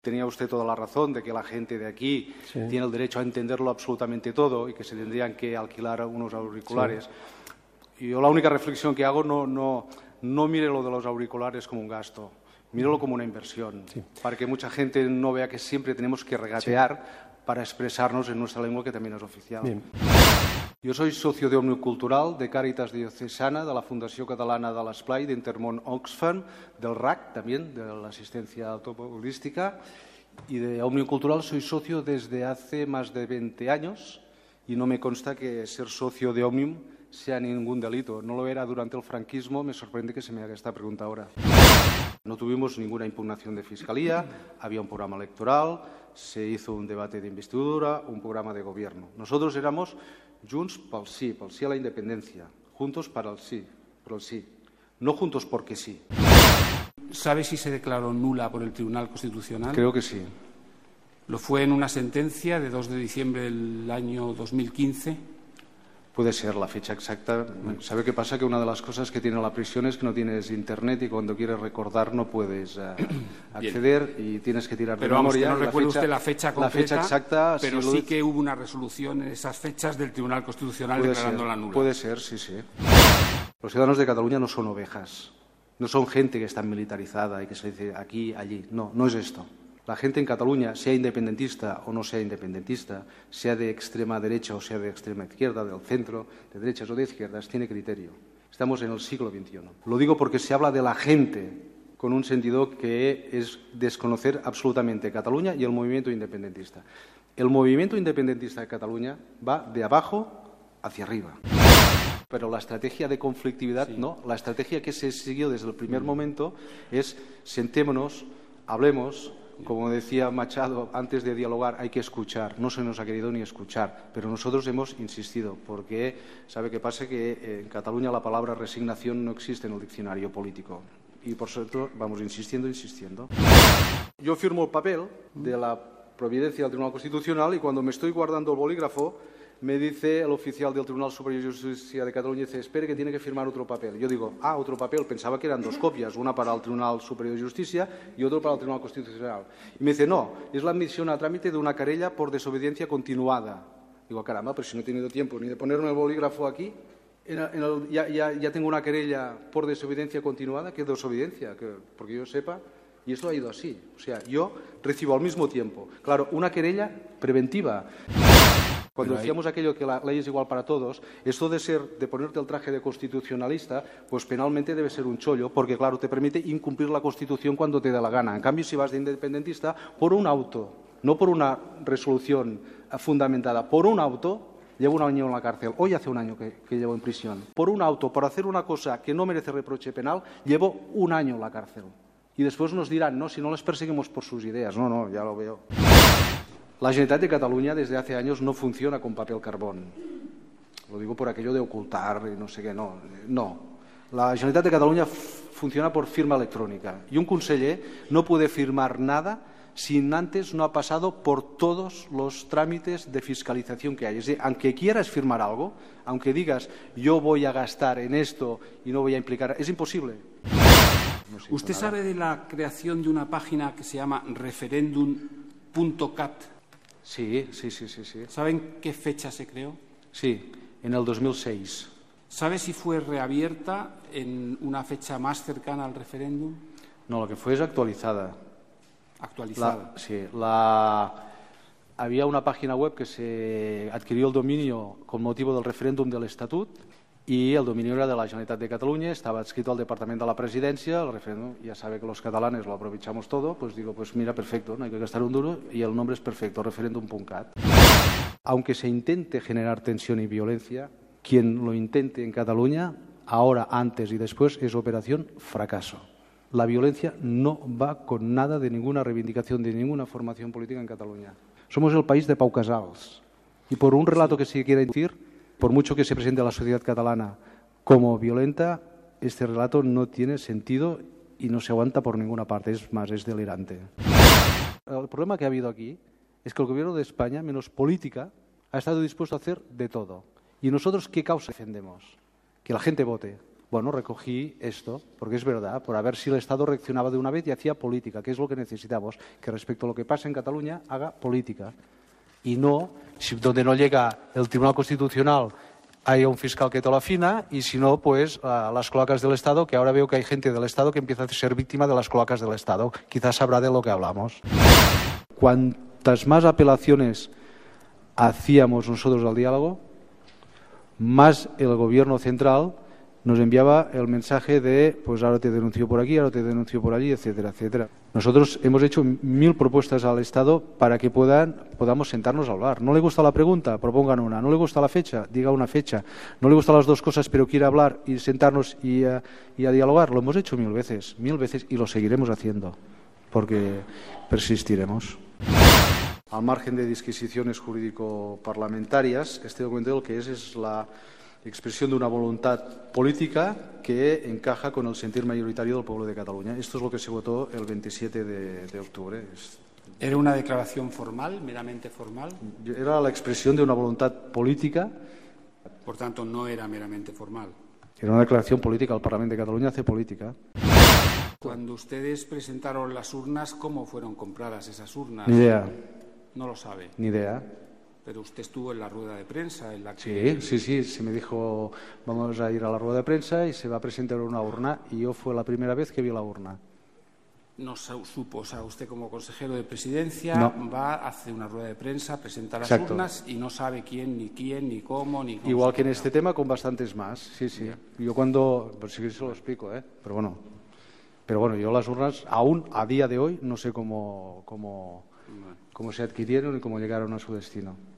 tenía usted toda la razón de que la gente de aquí tiene el derecho a entenderlo absolutamente todo y que se tendrían que alquilar unos auriculares. Y yo la única reflexión que hago, no mire lo de los auriculares como un gasto, mírelo como una inversión, para que mucha gente no vea que siempre tenemos que regatear para expresarnos en nuestra lengua, que también es oficial. Bien. Jo soy socio de Òmnium Cultural, de Càritas Diocesana, de la Fundació Catalana de l'Esplai, d'Intermón Oxfam, del RAC también, de la Asistencia Automovilística, y de Òmnium Cultural soy socio desde hace más de 20 años y no me consta que ser socio de Òmnium sea ningún delito. No lo era durante el franquismo, me sorprende que se me haga esta pregunta ahora. No tuvimos ninguna impugnación de fiscalía, había un programa electoral, se hizo un debate de investidura, un programa de gobierno. Nosotros éramos Junts pel sí a la independencia, juntos para el sí, por el sí, no juntos porque sí. ¿Sabe si se declaró nula por el Tribunal Constitucional? Creo que sí. Lo fue en una sentencia de 2 de diciembre del año 2015. Puede ser la fecha exacta. ¿Sabe qué pasa? Que una de las cosas que tiene la prisión es que no tienes internet y cuando quieres recordar no puedes acceder y tienes que tirar de memoria. Pero no recuerda usted la fecha concreta, la fecha exacta, pero sí que hubo una resolución en esas fechas del Tribunal Constitucional declarándola nula. Puede ser, sí. Los ciudadanos de Cataluña no son ovejas, no son gente que está militarizada y que se dice aquí, allí. No, no es esto. La gente en Cataluña, sea independentista o no sea independentista, sea de extrema derecha o sea de extrema izquierda, del centro, de derechas o de izquierdas, tiene criterio. Estamos en el siglo XXI. Lo digo porque se habla de la gente con un sentido que es desconocer absolutamente Cataluña y el movimiento independentista. El movimiento independentista de Cataluña va de abajo hacia arriba. Pero la estrategia de conflictividad, no. La estrategia que se siguió desde el primer momento es sentémonos, hablemos. Como decía Machado, antes de dialogar hay que escuchar. No se nos ha querido ni escuchar, pero nosotros hemos insistido, porque ¿sabe qué pasa? Que en Cataluña la palabra resignación no existe en el diccionario político. Y por eso vamos insistiendo. Yo firmo el papel de la providencia del Tribunal Constitucional y cuando me estoy guardando el bolígrafo me dice el oficial del Tribunal Superior de Justicia de Cataluña, dice, espere que tiene que firmar otro papel. Yo digo, otro papel, pensaba que eran 2 copias, una para el Tribunal Superior de Justicia y otro para el Tribunal Constitucional. Y me dice, no, es la admisión a trámite de una querella por desobediencia continuada. Digo, caramba, pero si no he tenido tiempo ni de ponerme el bolígrafo aquí, ya tengo una querella por desobediencia continuada. ¿Qué desobediencia? Porque yo sepa, y esto ha ido así. O sea, yo recibo al mismo tiempo, claro, una querella preventiva. Cuando decíamos aquello que la ley es igual para todos, esto de ponerte el traje de constitucionalista, pues penalmente debe ser un chollo, porque claro, te permite incumplir la Constitución cuando te da la gana. En cambio, si vas de independentista, por un auto, no por una resolución fundamentada, por un auto, llevo 1 año en la cárcel. Hoy hace 1 año que llevo en prisión. Por un auto, por hacer una cosa que no merece reproche penal, llevo 1 año en la cárcel. Y después nos dirán, no, si no les perseguimos por sus ideas. No, ya lo veo. La Generalitat de Cataluña desde hace años no funciona con papel carbón. Lo digo por aquello de ocultar y no sé qué, no. La Generalitat de Cataluña funciona por firma electrónica y un conseller no puede firmar nada si antes no ha pasado por todos los trámites de fiscalización que hay. Es decir, aunque quieras firmar algo, aunque digas yo voy a gastar en esto y no voy a implicar, es imposible. No ¿Usted sabe de la creación de una página que se llama referendum.cat? Sí. ¿Saben qué fecha se creó? Sí, en el 2006. ¿Sabe si fue reabierta en una fecha más cercana al referéndum? No, lo que fue es actualizada. ¿Actualizada? Había una página web que se adquirió el dominio con motivo del referéndum del Estatut y el dominio era de la Generalitat de Cataluña, estaba adscrito al Departamento de la Presidencia, el referéndum, ya sabe que los catalanes lo aprovechamos todo, pues digo, pues mira, perfecto, no hay que gastar un duro y el nombre es perfecto, referéndum.cat. Aunque se intente generar tensión y violencia, quien lo intente en Cataluña, ahora, antes y después, es operación fracaso. La violencia no va con nada de ninguna reivindicación de ninguna formación política en Cataluña. Somos el país de Pau Casals. Y por un relato que se quiera decir, por mucho que se presente a la sociedad catalana como violenta, este relato no tiene sentido y no se aguanta por ninguna parte. Es más, es delirante. El problema que ha habido aquí es que el Gobierno de España, menos política, ha estado dispuesto a hacer de todo. ¿Y nosotros qué causa defendemos? Que la gente vote. Bueno, recogí esto, porque es verdad, por a ver si el Estado reaccionaba de una vez y hacía política, que es lo que necesitamos, que respecto a lo que pasa en Cataluña haga política. Y no, donde no llega el Tribunal Constitucional, hay un fiscal que te lo afina, y si no, pues a las cloacas del Estado, que ahora veo que hay gente del Estado que empieza a ser víctima de las cloacas del Estado. Quizás sabrá de lo que hablamos. Cuantas más apelaciones hacíamos nosotros al diálogo, más el Gobierno central nos enviaba el mensaje de, pues ahora te denuncio por aquí, ahora te denuncio por allí, etcétera, etcétera. Nosotros hemos hecho 1000 propuestas al Estado para que podamos sentarnos a hablar. ¿No le gusta la pregunta? Propongan una. ¿No le gusta la fecha? Diga una fecha. ¿No le gustan las dos cosas pero quiere hablar y sentarnos y a dialogar? Lo hemos hecho 1000 veces y lo seguiremos haciendo porque persistiremos. Al margen de disquisiciones jurídico-parlamentarias, este documento lo que es la expresión de una voluntad política que encaja con el sentir mayoritario del pueblo de Cataluña. Esto es lo que se votó el 27 de octubre. ¿Era una declaración formal, meramente formal? Era la expresión de una voluntad política. Por tanto, no era meramente formal. Era una declaración política. El Parlamento de Cataluña hace política. Cuando ustedes presentaron las urnas, ¿cómo fueron compradas esas urnas? Ni idea. No lo sabe. Ni idea. Pero usted estuvo en la rueda de prensa en la que... Sí, se me dijo vamos a ir a la rueda de prensa y se va a presentar una urna y yo fue la primera vez que vi la urna. No supo, o sea, usted como consejero de presidencia va a hacer una rueda de prensa, presenta las urnas y no sabe quién, ni cómo, ni cómo. Igual que en este tema con bastantes más, sí. Yo cuando, pues sí que se lo explico, pero bueno, yo las urnas aún a día de hoy no sé cómo se adquirieron y cómo llegaron a su destino.